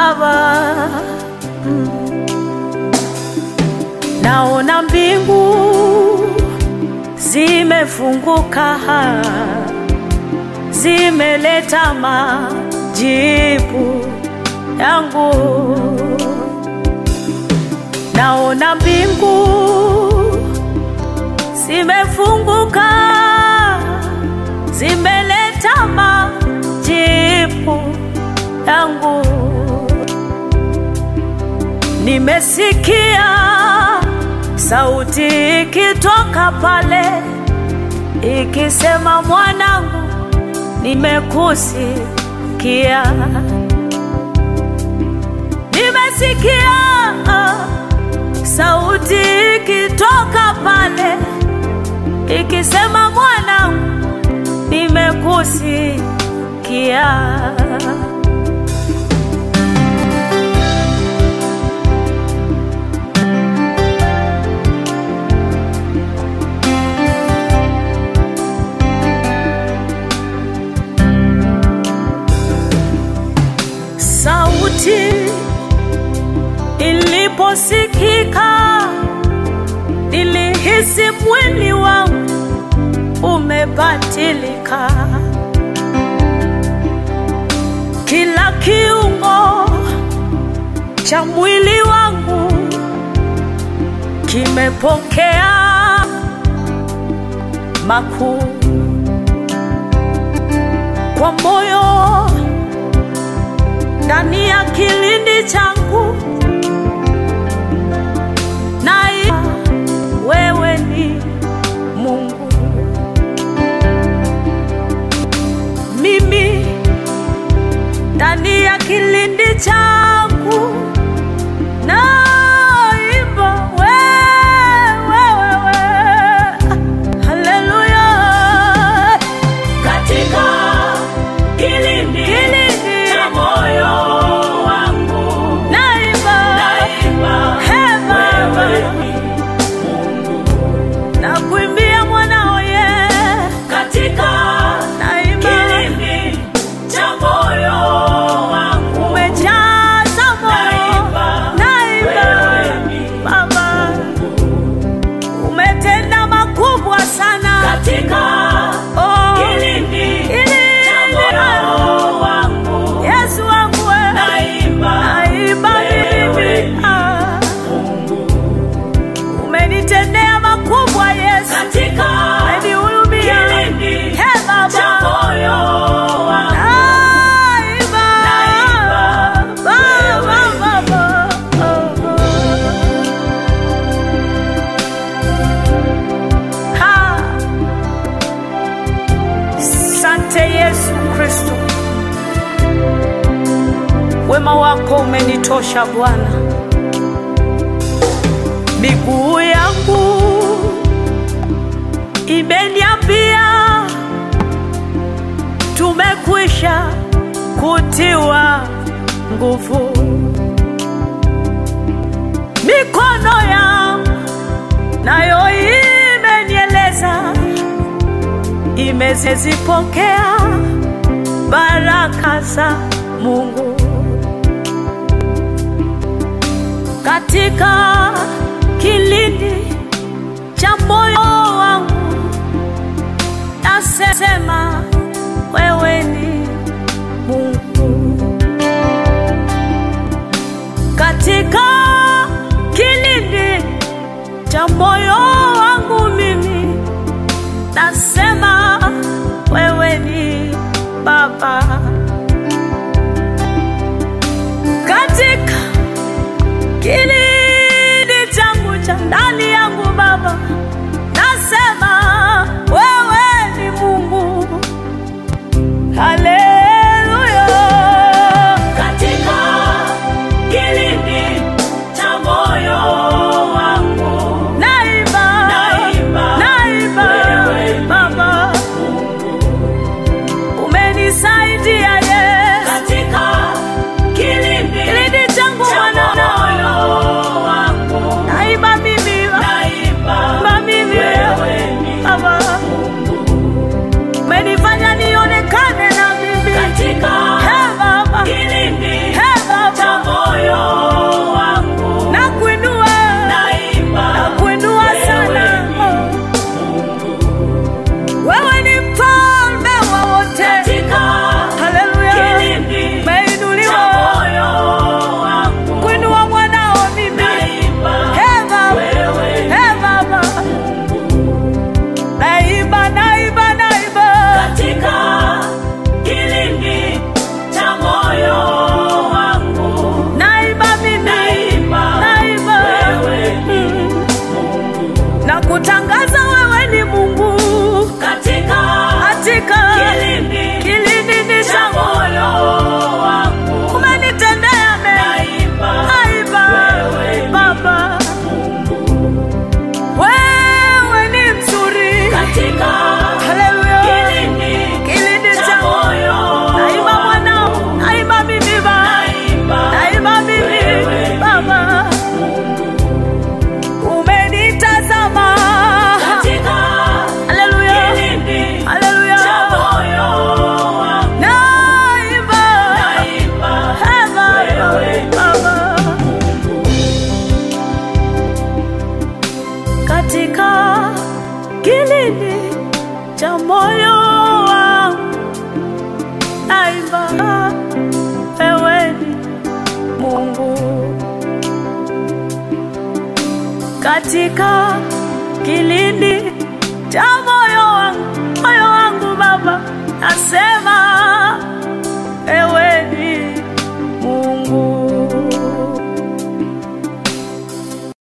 Baba. Naona mbingu zimefunguka, zimeleta majibu yangu. Naona mbingu zimefunguka, zimeleta majibu yangu. Nimesikia sauti ikitoka pale ikisema, mwanangu, nimekusikia. Nimesikia sauti ikitoka pale ikisema, mwanangu, nimekusikia. Sauti iliposikika, nilihisi mwili wangu umebadilika. Kila kiungo cha mwili wangu kimepokea makuu. Kwa moyo ndani ya kilindi changu na wewe ni Mungu. Mimi ndani ya kilindi changu naimba wewe. Haleluya. Katika kilindi cha moyo wangu naimba wewe ni Mungu. Nakuimbia mwanao ye katika kilindi cha moyo wangu, umejaza moyo. Naimba Baba, umetenda makubwa sana katika kilindi cha moyo wangu. Yesu wangu wewe, naimba mimi. Umenitendea makubwa Yesu, katika umenihurumia. Cha moyo wangu Sante Yesu Kristo, wema wako umenitosha Bwana. Miguu yangu imeniambia tumekwisha kutiwa nguvu. Mikono yangu nayo imenieleza imezipokea baraka za Mungu. Katika kilindi cha moyo wangu nasema wewe ni Mungu. Katika kilindi cha moyo wangu mimi nasema wewe ni Baba. Katika kilindi changu cha ndani yangu Baba kilindi cha moyo wangu naimba, wewe ni Mungu. Katika kilindi cha moyo wangu Baba, nasema